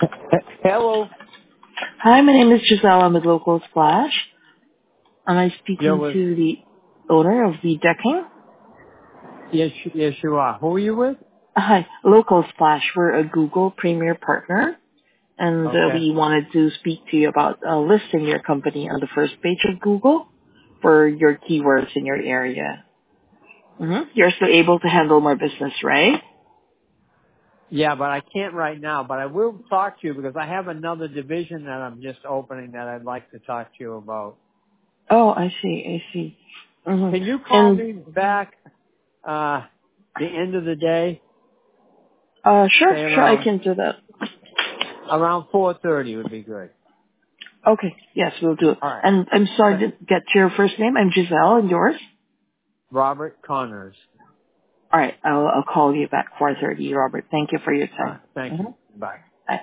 Hello. Hi, my name is Giselle. I'm with Local Splash. Am I You're speaking with, to the owner of the decking? yes, you are. Who are you with? Hi, Local Splash. We're a Google Premier Partner, and Okay. we wanted to speak to you about listing your company on the first page of Google for your keywords in your area. You're still able to handle more business, right? Yeah, but I can't right now, but I will talk to you because I have another division that I'm just opening that I'd like to talk to you about. Oh, I see. I see. Can you call And me back, the end of the day? sure, Say sure, I around, can do that. around 4:30 would be good. Okay, yes, we'll do it. All right. And I'm sorry to get your first name. I'm Giselle, and yours? Robert Connors. All right, I'll call you back 4:30, Robert. Thank you for your All right. time. Thank you. Bye. Bye.